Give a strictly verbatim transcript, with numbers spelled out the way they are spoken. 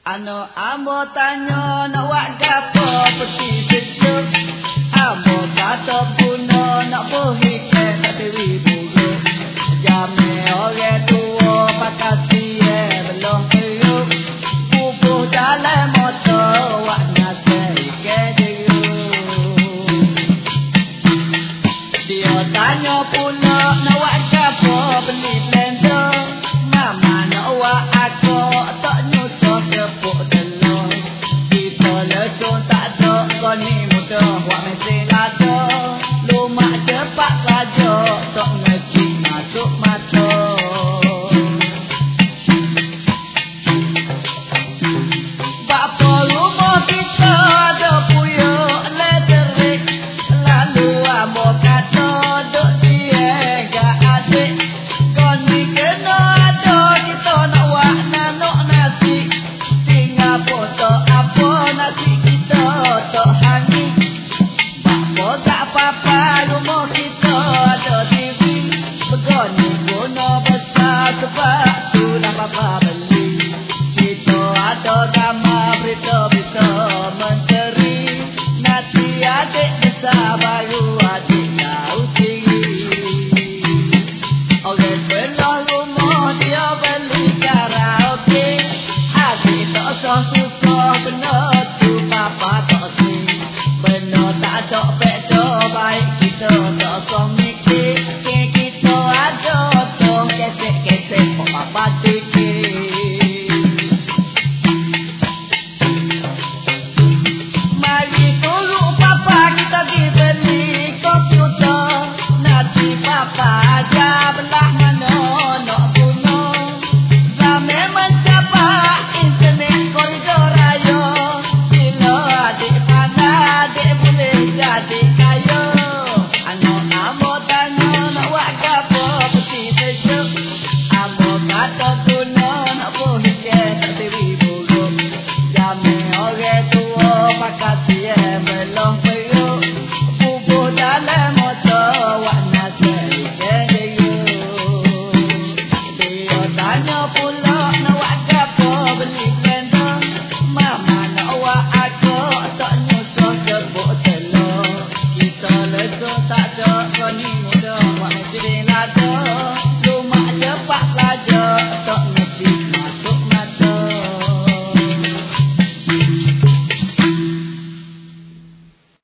Ano ambo tanya nak buat gapo peti sejuk. Ambo kata guna nak berhikai tak dewi buruk. Jame orang tua pakasi eh belum teruk. Pupuh dalam motor wak nasai ke jeruk. Dia tanya pula nak buat gapo beli blender. Nama nak buat aku tak nyusah tepuk telur. Kita lecon tak ada kau ni mudah buat mesin ada. Lumak cepat saja tak ngecik masuk mata. Bapa rumah kita ada puyuk elektrik. Lalu ambo kata duk dia gak adik. Kau ni kena ada kita nak buat nanok nasi. Tinggal foto apa nasi kita tak hangit. Bapa tak apa-apa rumah kita ada T V. Begini guna besar sebab tu nak apa beli. Situ ada gambar berita-berita menteri. Nanti adik besar baru adik tahu diri. Orang sebelah rumah dia beli karaoke. Adik tak usah susah benar tu papa tak sih. Benar tak ada beda baik kita tak usah mikir. Kita ada tu kesek-kesek papa sikit. Mari tolong papa kita pergi beli komputer. Nanti papa ajar belah mana nak guna. Zaman mencapai internet koridor raya. Bila adik pandai adik boleh jadi kaya. Anak ambo tanya nak buat gapo peti sejuk. Ambo kata guna nak berhikai tak dewi buruk. Zaman orang tua pakasi eh belum peruk. Pupuh dalam motor wak nasai ke jeruk. Dia tanya pula nak buat gapo beli blender. Mama nak buat aku tak nyusah tepuk telur. Kita lecon tak ada kau ni mudah buat mesin ada.